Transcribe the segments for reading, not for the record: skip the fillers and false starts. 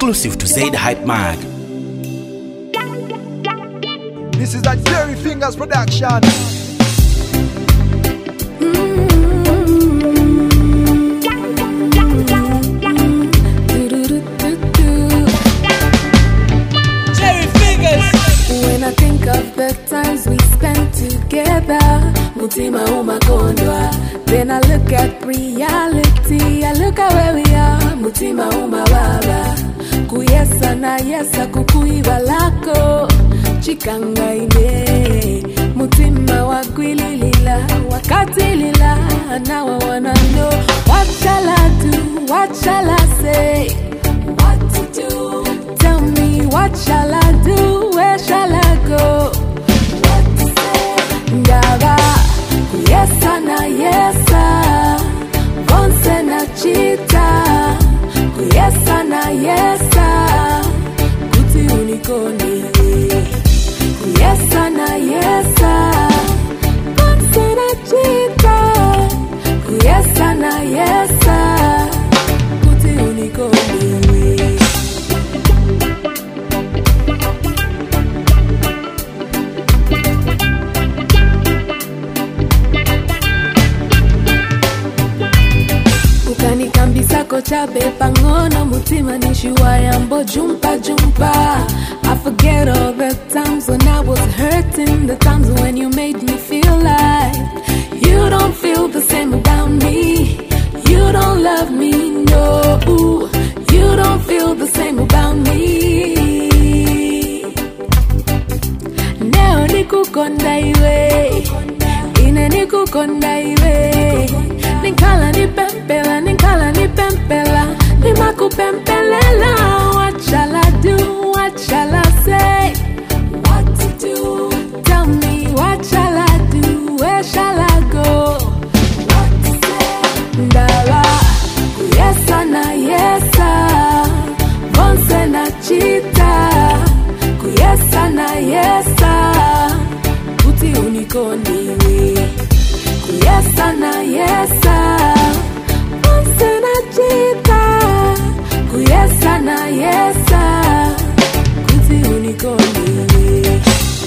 Exclusive to Zaid Hype Mag. This is that Jerry Fingers production. Jerry Fingers. When I think of the times we spent together, Mutima umakondwa. Then I look at reality, I look at where we are, Mutima umababa. Kuyesa na yesa kukuiba lako, chikanga ine. Mutima wakwililila, wakatilila. Now I wanna know, what shall I do, what shall I say, what to do. Tell me, what shall I do, where shall I go, what to say. Ndaba, kuyesa na yesa, vonse na chita. Kuyesa na yesa, kuti unikoni. Kuyesa na yesa, vonse na chita. Kuyesa na yesa, kuti unikoni. Ukanikambisa kochabe pangono mutima nishiwa yambo jumpa jumpa. I forget all the times when I was hurting, the times when you made me feel like you don't feel the same about me. You don't love me, no. You don't feel the same about me. Neo nikukonda iwe, ine nikukonda iwe. Ninkala ni pempela, ninkala ni pempela, ni makupempelela. What shall I do, what shall I say, what to do. Tell me, what shall I do, where shall I go, what to say. Ndaba, kuyesa na yesa, vonse na chita. Kuyesa na yesa, kuti unikoniwe. Kuyesa na yesa, vonse na chita. Kuyesa na yesa, kuti unikoniwe.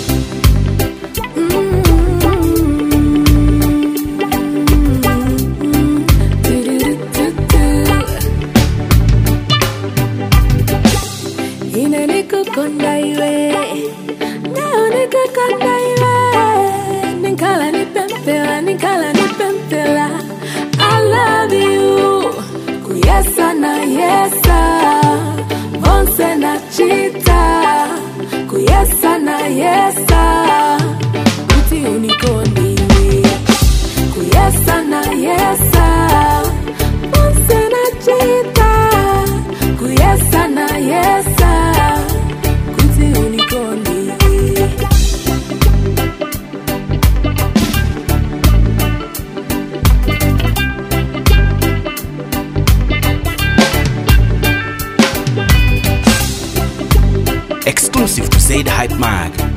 Ine nikukonda iwe, neo nikukonda iwe. Ninkala ni pempela, ninkala ni pempela. I love you. Kuyesa na yesa, vonse na chita. Kuyesa na yesa, kuti unikoniwe. Kuyesa na yesa, vonse na chita. Kuyesa na yesa, kuti unikoniwe. Exclusive to Zaid Hype Mag.